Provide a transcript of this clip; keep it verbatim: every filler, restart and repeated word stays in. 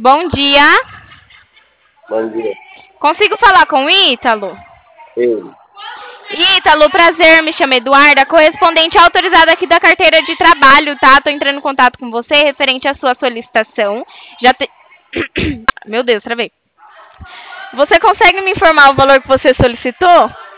Bom dia. Bom dia. Consigo falar com o Ítalo? Sim. Ítalo, prazer, me chamo Eduarda, correspondente autorizada aqui da carteira de trabalho, tá? Tô entrando em contato com você referente à sua solicitação. Já te... Meu Deus, travei. Você consegue me informar o valor que você solicitou?